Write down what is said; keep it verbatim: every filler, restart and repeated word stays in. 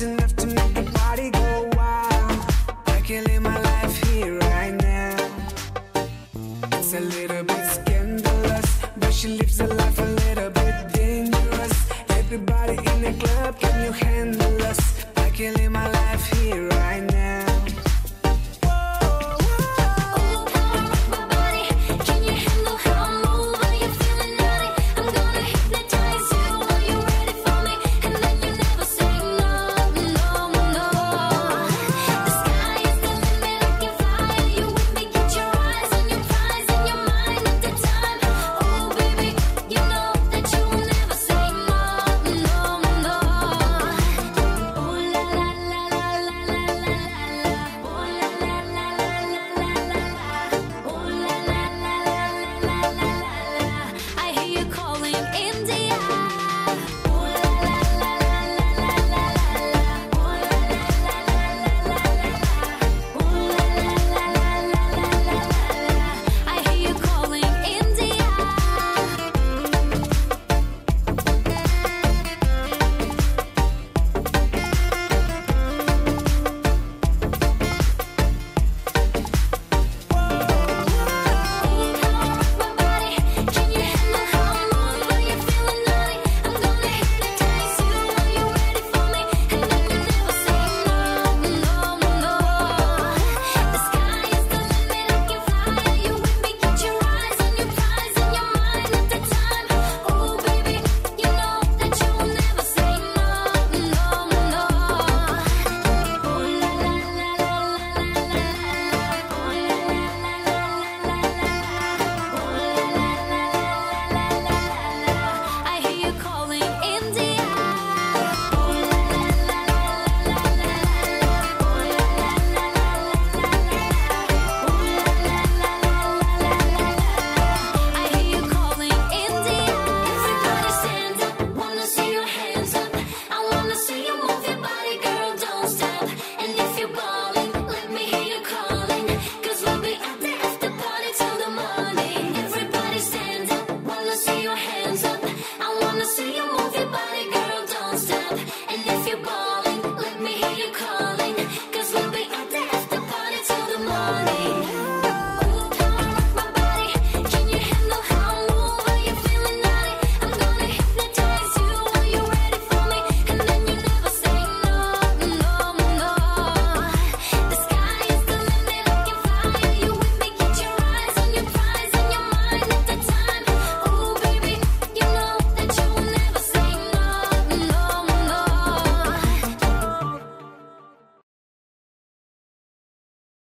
enough to make the party go wild. I can live my life here right now. It's a little bit scandalous, but she lives a life a little bit dangerous. Everybody in the club, can you handle